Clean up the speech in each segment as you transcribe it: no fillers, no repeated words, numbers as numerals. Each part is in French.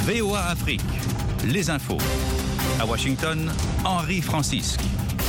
VOA Afrique, les infos. À Washington, Henri Francisque.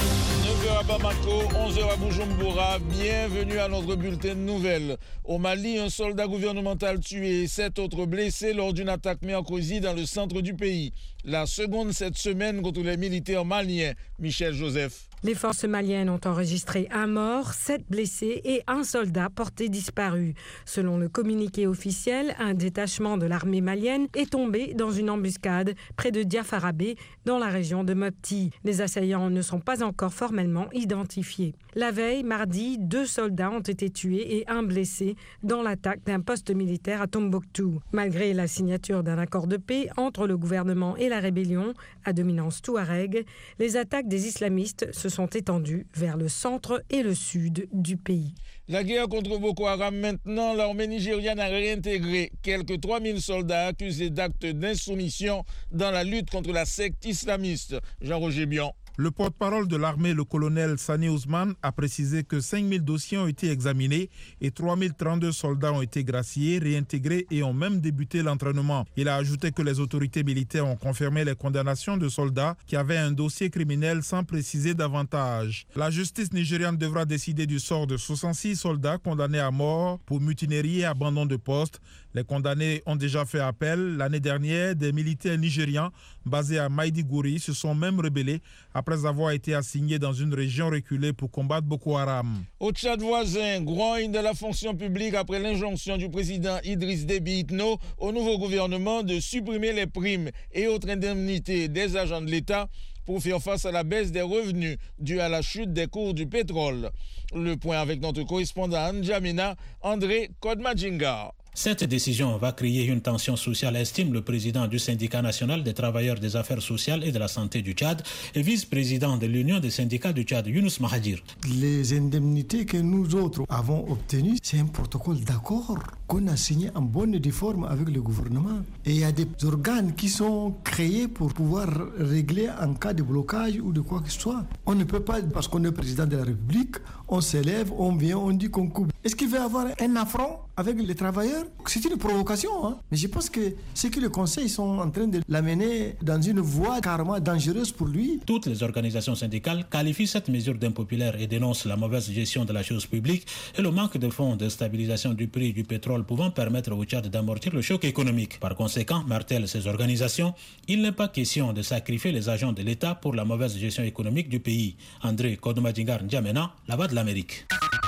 9h à Bamako, 11h à Bujumbura. Bienvenue à notre bulletin de nouvelles. Au Mali, un soldat gouvernemental tué et 7 autres blessés lors d'une attaque mercredi dans le centre du pays. La seconde cette semaine contre les militaires maliens. Michel Joseph. Les forces maliennes ont enregistré un mort, 7 blessés et un soldat porté disparu. Selon le communiqué officiel, un détachement de l'armée malienne est tombé dans une embuscade près de Diafarabé, dans la région de Mopti. Les assaillants ne sont pas encore formellement identifiés. La veille, mardi, 2 soldats ont été tués et un blessé dans l'attaque d'un poste militaire à Tombouctou. Malgré la signature d'un accord de paix entre le gouvernement et la rébellion, à dominance touareg, les attaques des islamistes se sont étendues vers le centre et le sud du pays. La guerre contre Boko Haram maintenant, l'armée nigériane a réintégré quelques 3000 soldats accusés d'actes d'insoumission dans la lutte contre la secte islamiste. Jean-Roger Bion. Le porte-parole de l'armée, le colonel Sani Ousmane, a précisé que 5000 dossiers ont été examinés et 3032 soldats ont été graciés, réintégrés et ont même débuté l'entraînement. Il a ajouté que les autorités militaires ont confirmé les condamnations de soldats qui avaient un dossier criminel sans préciser davantage. La justice nigériane devra décider du sort de 66 soldats condamnés à mort pour mutinerie et abandon de poste. Les condamnés ont déjà fait appel. L'année dernière, des militaires nigérians basés à Maïdigouri se sont même rebellés après avoir été assignés dans une région reculée pour combattre Boko Haram. Au Tchad voisin, grogne de la fonction publique après l'injonction du président Idriss Déby Itno au nouveau gouvernement de supprimer les primes et autres indemnités des agents de l'État pour faire face à la baisse des revenus due à la chute des cours du pétrole. Le point avec notre correspondant N'Djamena, André Kodmadjinga. Cette décision va créer une tension sociale, estime le président du syndicat national des travailleurs des affaires sociales et de la santé du Tchad et vice-président de l'Union des syndicats du Tchad, Younous Mahadir. Les indemnités que nous autres avons obtenues, c'est un protocole d'accord qu'on a signé en bonne et due forme avec le gouvernement. Et il y a des organes qui sont créés pour pouvoir régler en cas de blocage ou de quoi que ce soit. On ne peut pas, parce qu'on est président de la République, on s'élève, on vient, on dit qu'on coupe. Est-ce qu'il va y avoir un affront avec les travailleurs? C'est une provocation, hein? Mais je pense que ce que le Conseil sont en train de l'amener dans une voie carrément dangereuse pour lui. Toutes les organisations syndicales qualifient cette mesure d'impopulaire et dénoncent la mauvaise gestion de la chose publique et le manque de fonds de stabilisation du prix du pétrole pouvant permettre au Tchad d'amortir le choc économique. Par conséquent, martèlent ces organisations, il n'est pas question de sacrifier les agents de l'État pour la mauvaise gestion économique du pays. André Kodmadjingar N'Djamena, La Voix de l'Amérique.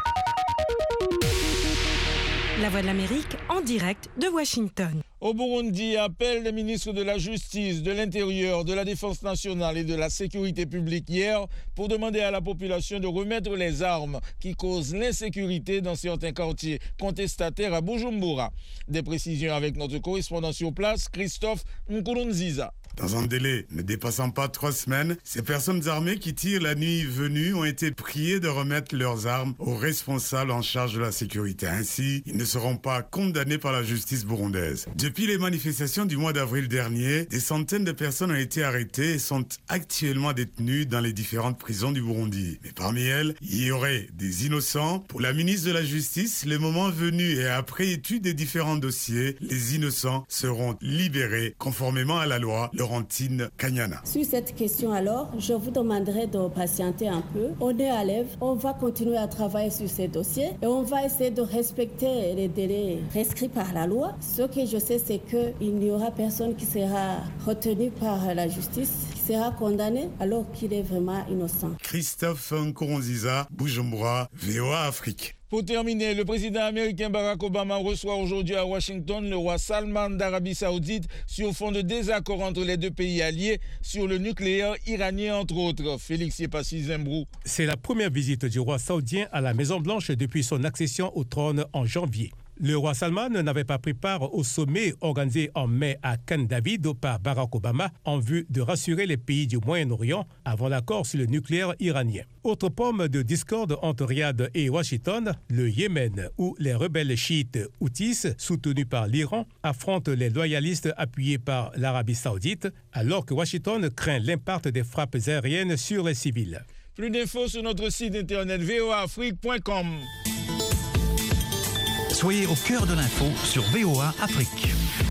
La Voix de l'Amérique en direct de Washington. Au Burundi, appel des ministres de la Justice, de l'Intérieur, de la Défense nationale et de la Sécurité publique hier pour demander à la population de remettre les armes qui causent l'insécurité dans certains quartiers contestataires à Bujumbura. Des précisions avec notre correspondant sur place, Christophe Nkurunziza. Dans un délai ne dépassant pas 3 semaines, ces personnes armées qui tirent la nuit venue ont été priées de remettre leurs armes aux responsables en charge de la sécurité. Ainsi, ils ne seront pas condamnés par la justice burundaise. Depuis les manifestations du mois d'avril dernier, des centaines de personnes ont été arrêtées et sont actuellement détenues dans les différentes prisons du Burundi. Mais parmi elles, il y aurait des innocents. Pour la ministre de la Justice, le moment venu et après étude des différents dossiers, les innocents seront libérés conformément à la loi. Laurentine Kanyana. Sur cette question alors, je vous demanderai de patienter un peu. On est à l'œuvre, on va continuer à travailler sur ces dossiers et on va essayer de respecter les délais prescrits par la loi. Ce que je sais, c'est qu'il n'y aura personne qui sera retenu par la justice, qui sera condamné alors qu'il est vraiment innocent. Christophe Nkurunziza, Bujumbura, VOA Afrique. Pour terminer, le président américain Barack Obama reçoit aujourd'hui à Washington le roi Salman d'Arabie Saoudite sur fond de désaccord entre les deux pays alliés sur le nucléaire iranien entre autres. Félix Yepassi Zembrou. C'est la première visite du roi saoudien à la Maison-Blanche depuis son accession au trône en janvier. Le roi Salman n'avait pas pris part au sommet organisé en mai à Camp David par Barack Obama en vue de rassurer les pays du Moyen-Orient avant l'accord sur le nucléaire iranien. Autre pomme de discorde entre Riyad et Washington, le Yémen, où les rebelles chiites Houthis, soutenus par l'Iran, affrontent les loyalistes appuyés par l'Arabie saoudite, alors que Washington craint l'impact des frappes aériennes sur les civils. Plus d'infos sur notre site internet voaafrique.com. Soyez au cœur de l'info sur VOA Afrique.